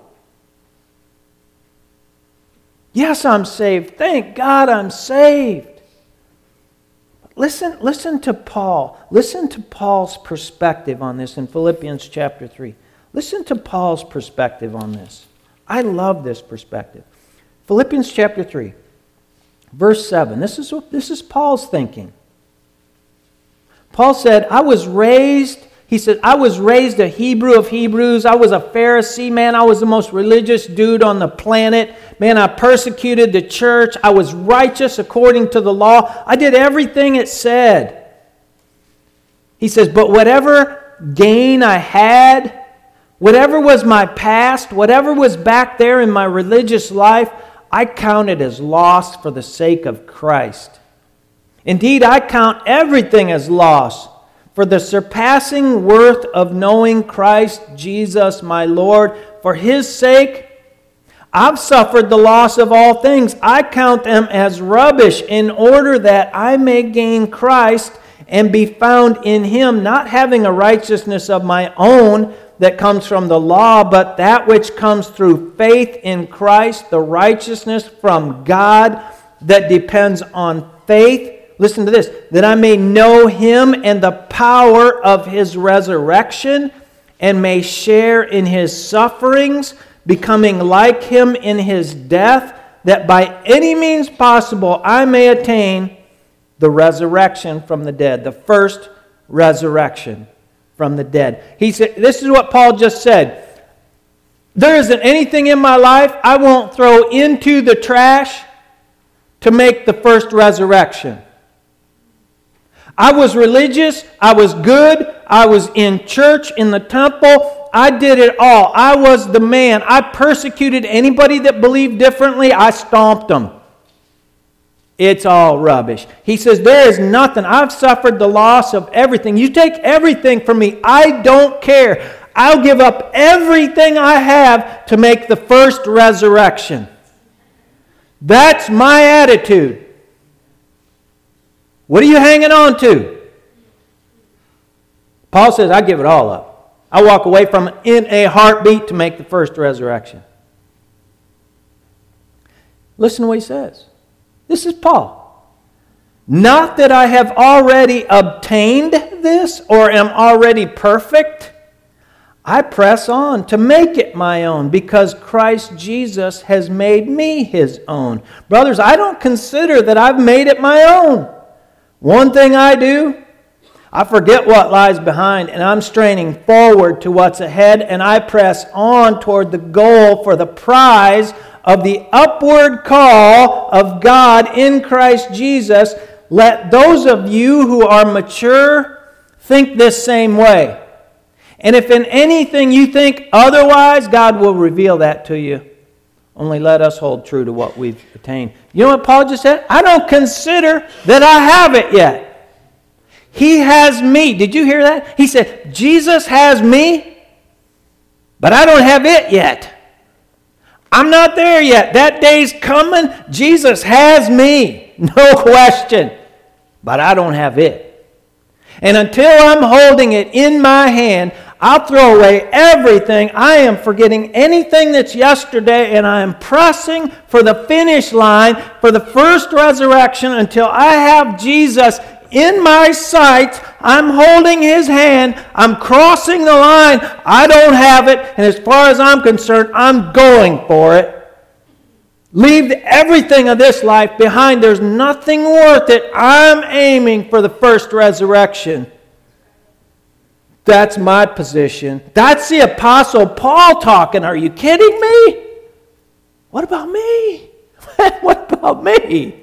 Speaker 1: Yes, I'm saved. Thank God I'm saved. Listen, listen to Paul. Listen to Paul's perspective on this in Philippians chapter three. Listen to Paul's perspective on this. I love this perspective. Philippians chapter three, verse seven. This is, this is Paul's thinking. Paul said, I was raised, he said, I was raised a Hebrew of Hebrews. I was a Pharisee, man. I was the most religious dude on the planet. Man, I persecuted the church. I was righteous according to the law. I did everything it said. He says, but whatever gain I had, whatever was my past, whatever was back there in my religious life, I count it as loss for the sake of Christ. Indeed, I count everything as loss for the surpassing worth of knowing Christ Jesus my Lord. For His sake, I've suffered the loss of all things. I count them as rubbish in order that I may gain Christ and be found in Him, not having a righteousness of my own that comes from the law, but that which comes through faith in Christ, the righteousness from God that depends on faith. Listen to this, that I may know Him and the power of His resurrection and may share in His sufferings, becoming like Him in His death, that by any means possible I may attain the resurrection from the dead, the first resurrection from the dead. He said, this is what Paul just said. There isn't anything in my life I won't throw into the trash to make the first resurrection. I was religious, I was good, I was in church, in the temple, I did it all. I was the man. I persecuted anybody that believed differently. I stomped them. It's all rubbish. He says, there is nothing. I've suffered the loss of everything. You take everything from me. I don't care. I'll give up everything I have to make the first resurrection. That's my attitude. What are you hanging on to? Paul says, I give it all up. I walk away from it in a heartbeat to make the first resurrection. Listen to what he says. This is Paul. Not that I have already obtained this or am already perfect. I press on to make it my own because Christ Jesus has made me His own. Brothers, I don't consider that I've made it my own. One thing I do, I forget what lies behind, and I'm straining forward to what's ahead, and I press on toward the goal for the prize of the upward call of God in Christ Jesus. Let those of you who are mature think this same way. And if in anything you think otherwise, God will reveal that to you. Only let us hold true to what we've attained. You know what Paul just said? I don't consider that I have it yet. He has me. Did you hear that? He said, Jesus has me, but I don't have it yet. I'm not there yet. That day's coming. Jesus has me. No question. But I don't have it. And until I'm holding it in my hand, I'll throw away everything. I am forgetting anything that's yesterday, and I am pressing for the finish line, for the first resurrection, until I have Jesus in my sight. I'm holding His hand. I'm crossing the line. I don't have it. And as far as I'm concerned, I'm going for it. Leave everything of this life behind. There's nothing worth it. I'm aiming for the first resurrection. That's my position. That's the Apostle Paul talking. Are you kidding me? What about me? What about me?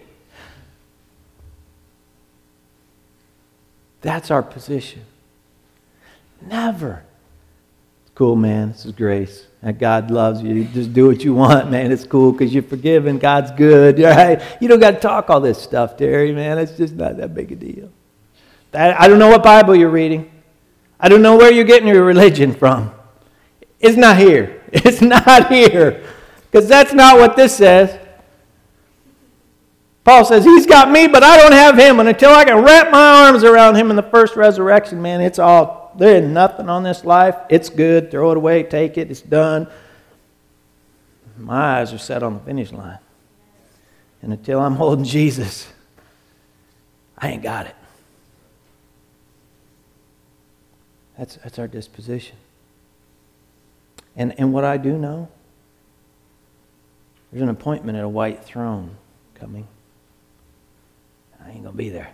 Speaker 1: That's our position. Never. It's cool, man. This is grace. That God loves you. You just do what you want, man. It's cool because you're forgiven. God's good. Right? You don't got to talk all this stuff, Terry, man. It's just not that big a deal. That, I don't know what Bible you're reading. I don't know where you're getting your religion from. It's not here. It's not here. Because that's not what this says. Paul says, He's got me, but I don't have Him. And until I can wrap my arms around Him in the first resurrection, man, it's all, there is nothing on this life. It's good. Throw it away. Take it. It's done. My eyes are set on the finish line. And until I'm holding Jesus, I ain't got it. That's, that's our disposition. And, and what I do know, there's an appointment at a white throne coming. I ain't going to be there.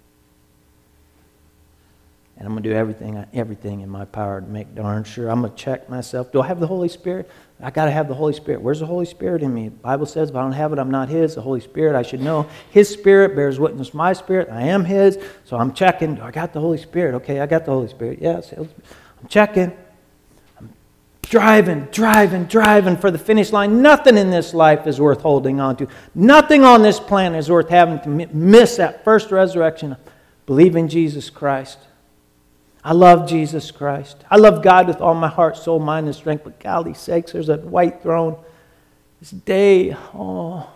Speaker 1: And I'm going to do everything everything in my power to make darn sure. I'm going to check myself. Do I have the Holy Spirit? I got to have the Holy Spirit. Where's the Holy Spirit in me? The Bible says if I don't have it, I'm not His. The Holy Spirit, I should know. His Spirit bears witness to my spirit. I am His. So I'm checking. Do I got the Holy Spirit? Okay, I got the Holy Spirit. Yes. I'm checking. I'm driving, driving, driving for the finish line. Nothing in this life is worth holding on to. Nothing on this planet is worth having to miss that first resurrection. Believe in Jesus Christ. I love Jesus Christ. I love God with all my heart, soul, mind, and strength. But golly sakes, there's a white throne. This day, oh,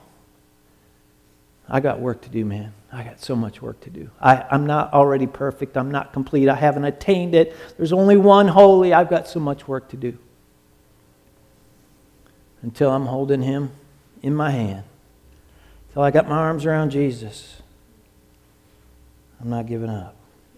Speaker 1: I got work to do, man. I got so much work to do. I, I'm not already perfect. I'm not complete. I haven't attained it. There's only one holy. I've got so much work to do. Until I'm holding Him in my hand. Until I got my arms around Jesus. I'm not giving up.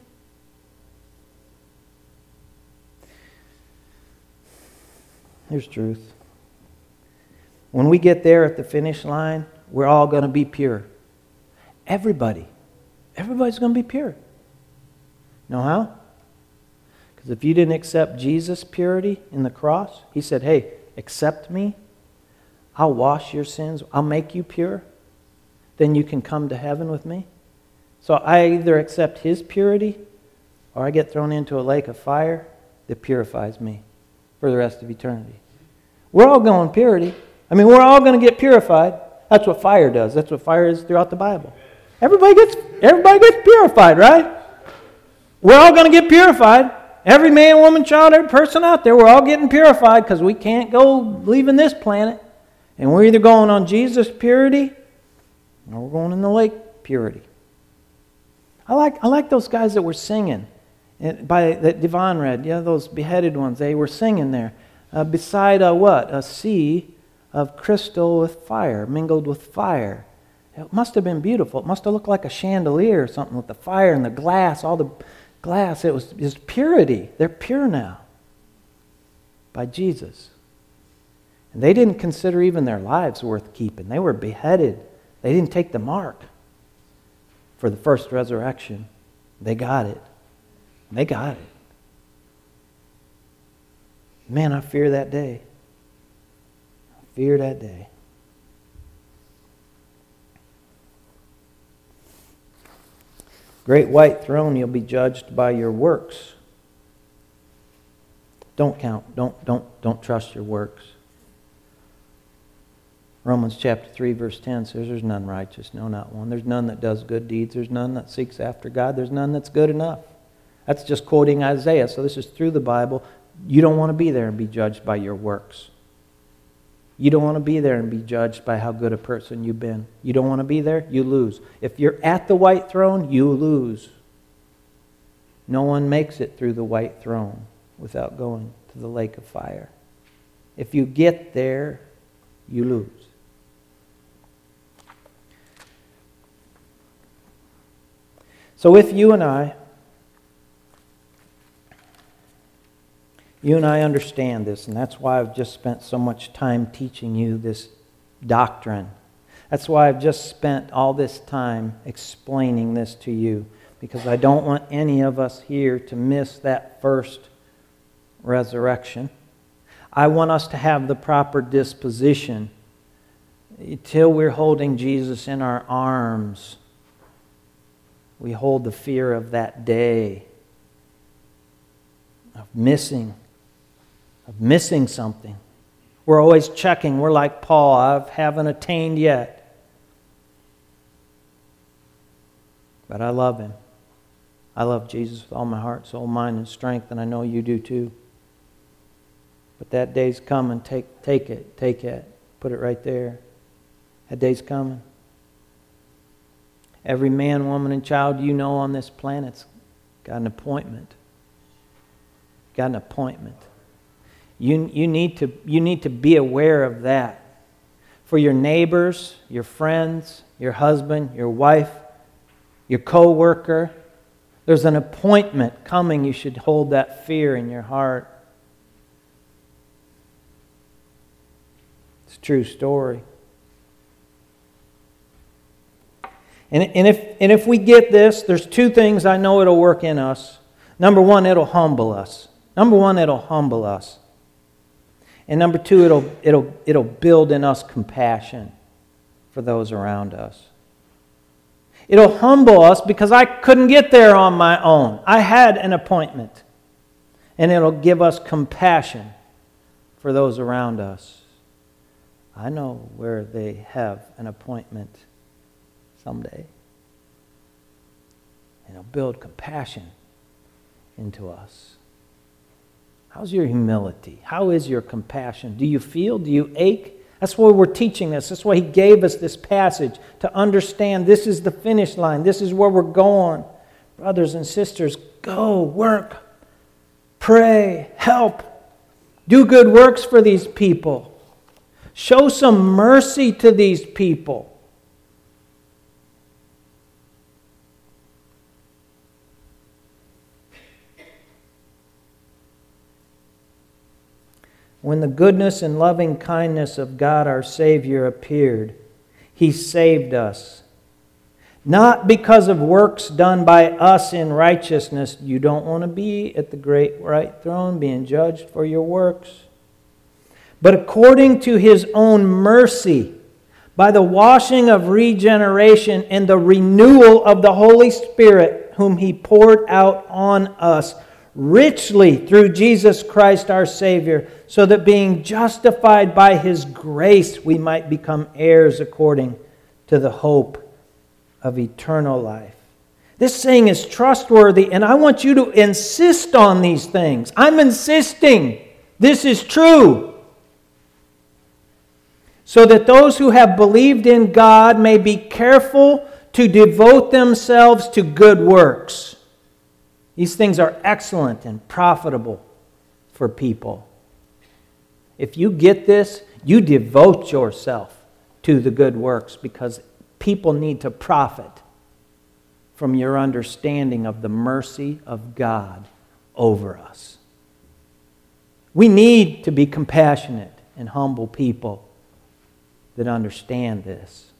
Speaker 1: Here's truth. When we get there at the finish line, we're all going to be pure. Everybody. Everybody's going to be pure. Know how? Because if you didn't accept Jesus' purity in the cross, He said, hey, accept me. I'll wash your sins. I'll make you pure. Then you can come to heaven with me. So I either accept His purity or I get thrown into a lake of fire that purifies me for the rest of eternity. We're all going purity. I mean, we're all going to get purified. That's what fire does. That's what fire is throughout the Bible. Everybody gets, everybody gets purified, right? We're all going to get purified. Every man, woman, child, every person out there, we're all getting purified because we can't go leaving this planet. And we're either going on Jesus' purity or we're going in the lake purity. I like I like those guys that were singing by that Devon read. Yeah, those beheaded ones. They were singing there uh, beside a what? A sea of crystal with fire, mingled with fire. It must have been beautiful. It must have looked like a chandelier or something with the fire and the glass, all the glass. It was, it was purity. They're pure now by Jesus. And they didn't consider even their lives worth keeping. They were beheaded. They didn't take the mark for the first resurrection. They got it. They got it. Man, I fear that day. I fear that day. Great white throne, you'll be judged by your works. Don't count. Don't, don't, don't trust your works. Romans chapter three verse ten says there's none righteous, no, not one. There's none that does good deeds. There's none that seeks after God. There's none that's good enough. That's just quoting Isaiah. So this is through the Bible. You don't want to be there and be judged by your works. You don't want to be there and be judged by how good a person you've been. You don't want to be there, you lose. If you're at the white throne, you lose. No one makes it through the white throne without going to the lake of fire. If you get there, you lose. So if you and I, you and I understand this, and that's why I've just spent so much time teaching you this doctrine. That's why I've just spent all this time explaining this to you, because I don't want any of us here to miss that first resurrection. I want us to have the proper disposition until we're holding Jesus in our arms. We hold the fear of that day, of missing, of missing something. We're always checking. We're like Paul, I haven't attained yet. But I love Him. I love Jesus with all my heart, soul, mind, and strength, and I know you do too. But that day's coming. Take, take it, take it. Put it right there. That day's coming. Every man, woman, and child you know on this planet's got an appointment. Got an appointment. You, you, need to, you need to be aware of that. For your neighbors, your friends, your husband, your wife, your co-worker, there's an appointment coming. You should hold that fear in your heart. It's a true story. And, and, if, and if we get this, there's two things I know it'll work in us. Number one, it'll humble us. Number one, it'll humble us. And number two, it'll, it'll, it'll build in us compassion for those around us. It'll humble us because I couldn't get there on my own. I had an appointment. And it'll give us compassion for those around us. I know where they have an appointment someday. And it'll build compassion into us. How's your humility? How is your compassion? Do you feel? Do you ache? That's why we're teaching this. That's why He gave us this passage, to understand this is the finish line. This is where we're going. Brothers and sisters, go, work, pray, help. Do good works for these people. Show some mercy to these people. When the goodness and loving kindness of God our Savior appeared, He saved us. Not because of works done by us in righteousness. You don't want to be at the great white throne being judged for your works. But according to His own mercy, by the washing of regeneration and the renewal of the Holy Spirit, whom He poured out on us richly through Jesus Christ our Savior, so that being justified by His grace, we might become heirs according to the hope of eternal life. This saying is trustworthy, and I want you to insist on these things. I'm insisting this is true, so that those who have believed in God may be careful to devote themselves to good works. These things are excellent and profitable for people. If you get this, you devote yourself to the good works, because people need to profit from your understanding of the mercy of God over us. We need to be compassionate and humble people that understand this.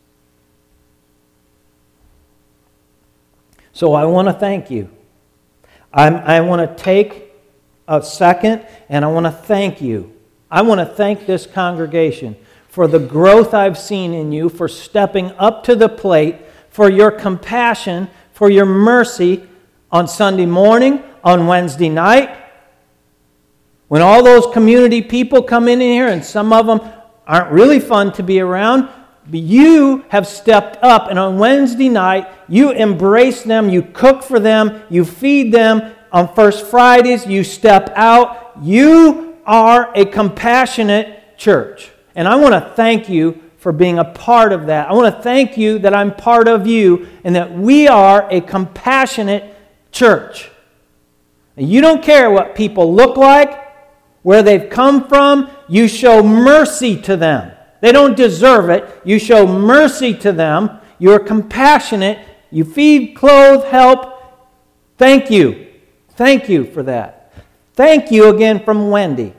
Speaker 1: So I want to thank you. I'm, I want to take a second and I want to thank you. I want to thank this congregation for the growth I've seen in you, for stepping up to the plate, for your compassion, for your mercy on Sunday morning, on Wednesday night. When all those community people come in here, and some of them aren't really fun to be around, but you have stepped up, and on Wednesday night, you embrace them, you cook for them, you feed them. On First Fridays, you step out. You are a compassionate church. And I want to thank you for being a part of that. I want to thank you that I'm part of you and that we are a compassionate church. And you don't care what people look like, where they've come from. You show mercy to them. They don't deserve it. You show mercy to them. You're compassionate. You feed, clothe, help. Thank you. Thank you for that. Thank you again from Wendy.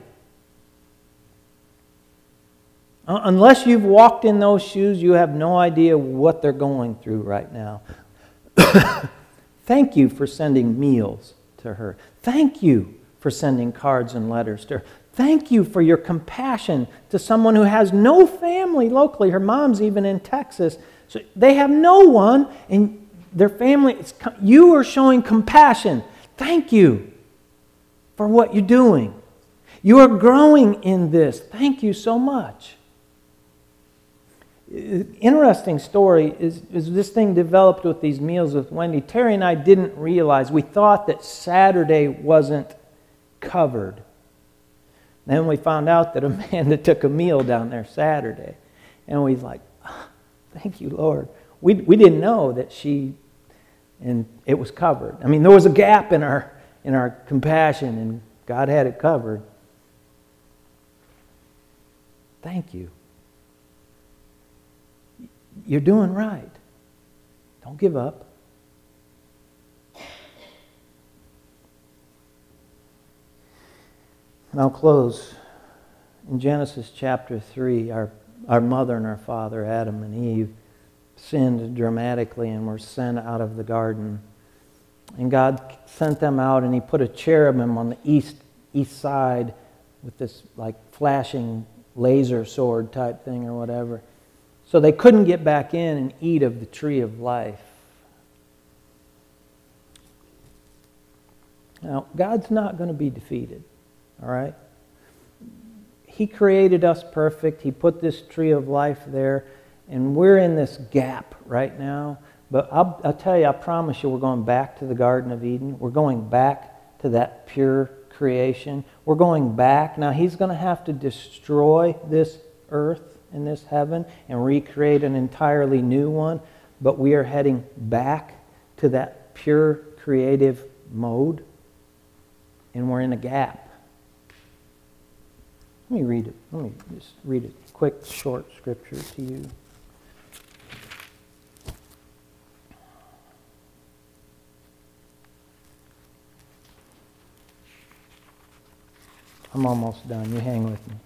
Speaker 1: Unless you've walked in those shoes, you have no idea what they're going through right now. Thank you for sending meals to her. Thank you for sending cards and letters to her. Thank you for your compassion to someone who has no family locally. Her mom's even in Texas. So they have no one, and their family, it's, you are showing compassion. Thank you for what you're doing. You are growing in this. Thank you so much. Interesting story is, is this thing developed with these meals with Wendy. Terry and I didn't realize, we thought that Saturday wasn't covered. Then we found out that Amanda took a meal down there Saturday. And we was like, oh, thank you, Lord. We, we didn't know that she, and it was covered. I mean, there was a gap in our, in our compassion, and God had it covered. Thank you. You're doing right. Don't give up. And I'll close. In Genesis chapter three, our, our mother and our father, Adam and Eve, sinned dramatically and were sent out of the garden. And God sent them out, and He put a cherubim on the east, east side with this like flashing laser sword type thing or whatever. So they couldn't get back in and eat of the tree of life. Now, God's not going to be defeated, all right? He created us perfect. He put this tree of life there. And we're in this gap right now. But I'll, I'll tell you, I promise you, we're going back to the Garden of Eden. We're going back to that pure creation. We're going back. Now, He's going to have to destroy this earth and this heaven and recreate an entirely new one. But we are heading back to that pure creative mode. And we're in a gap. Let me read it. Let me just read a quick, short scripture to you. I'm almost done. You hang with me.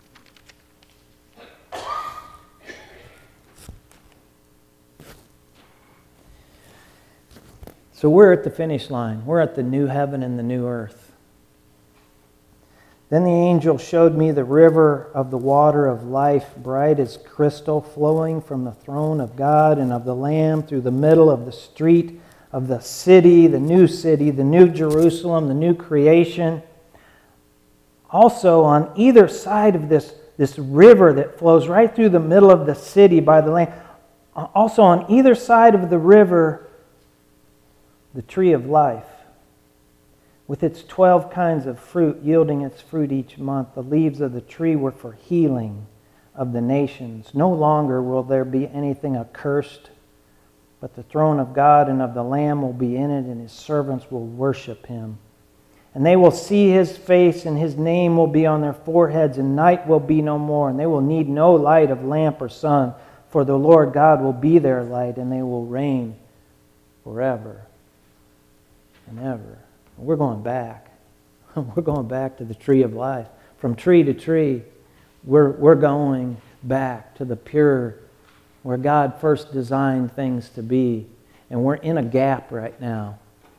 Speaker 1: So we're at the finish line. We're at the new heaven and the new earth. Then the angel showed me the river of the water of life, bright as crystal, flowing from the throne of God and of the Lamb through the middle of the street of the city, the new city, the new Jerusalem, the new creation. Also, on either side of this, this river that flows right through the middle of the city by the Lamb, also on either side of the river, the tree of life, with its twelve kinds of fruit, yielding its fruit each month. The leaves of the tree were for healing of the nations. No longer will there be anything accursed, but the throne of God and of the Lamb will be in it, and His servants will worship Him. And they will see His face, and His name will be on their foreheads, and night will be no more, and they will need no light of lamp or sun, for the Lord God will be their light, and they will reign forever and ever. We're going back. We're going back to the tree of life. From tree to tree, we're, we're going back to the pure, where God first designed things to be. And we're in a gap right now.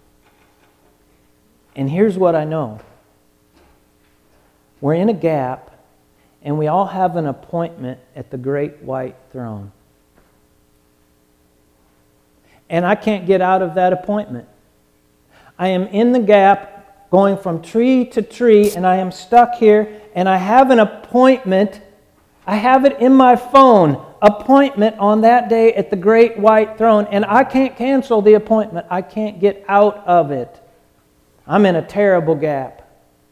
Speaker 1: And here's what I know. We're in a gap, and we all have an appointment at the great white throne. And I can't get out of that appointment. I am in the gap, going from tree to tree, and I am stuck here, and I have an appointment. I have it in my phone, appointment on that day at the great white throne, and I can't cancel the appointment. I can't get out of it. I'm in a terrible gap.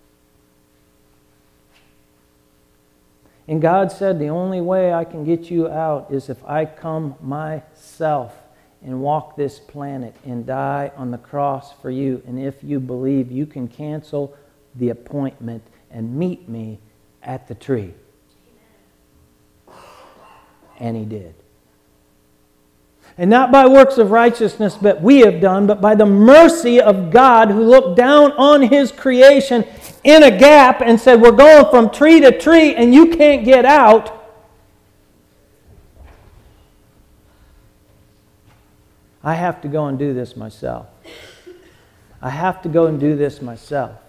Speaker 1: And God said, the only way I can get you out is if I come myself and walk this planet and die on the cross for you. And if you believe, you can cancel the appointment and meet me at the tree. And He did. And not by works of righteousness that we have done, but by the mercy of God, who looked down on His creation in a gap and said, we're going from tree to tree and you can't get out. I have to go and do this myself. I have to go and do this myself.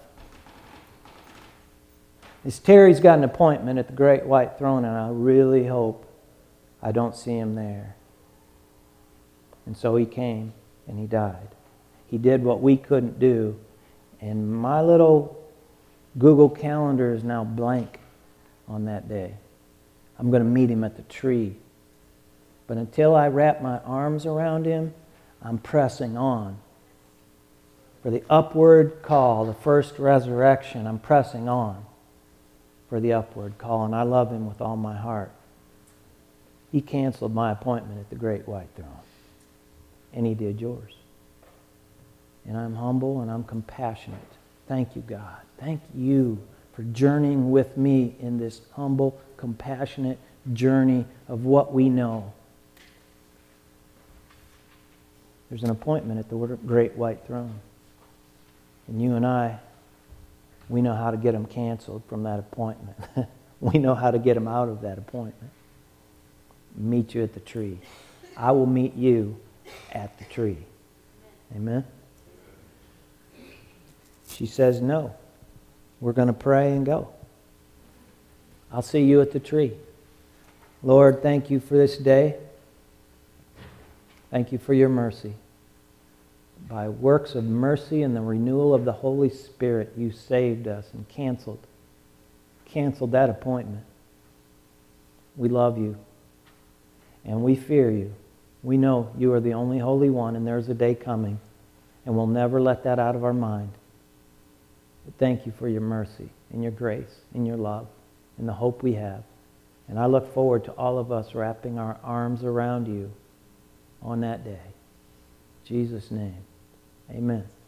Speaker 1: This Terry's got an appointment at the great white throne, and I really hope I don't see him there. And so he came and he died. He did what we couldn't do. And my little Google Calendar is now blank on that day. I'm going to meet him at the tree. But until I wrap my arms around him, I'm pressing on. For the upward call, the first resurrection, I'm pressing on for the upward call. And I love him with all my heart. He canceled my appointment at the great white throne. And he did yours. And I'm humble and I'm compassionate. Thank you, God. Thank you for journeying with me in this humble, compassionate journey of what we know. There's an appointment at the great white throne. And you and I, we know how to get them canceled from that appointment. We know how to get them out of that appointment. Meet you at the tree. I will meet you at the tree. Amen? She says, no. We're going to pray and go. I'll see you at the tree. Lord, thank you for this day. Thank you for your mercy. By works of mercy and the renewal of the Holy Spirit, you saved us and canceled, canceled that appointment. We love you. And we fear you. We know you are the only Holy One, and there's a day coming. And we'll never let that out of our mind. But thank you for your mercy and your grace and your love and the hope we have. And I look forward to all of us wrapping our arms around you on that day. In Jesus' name, amen.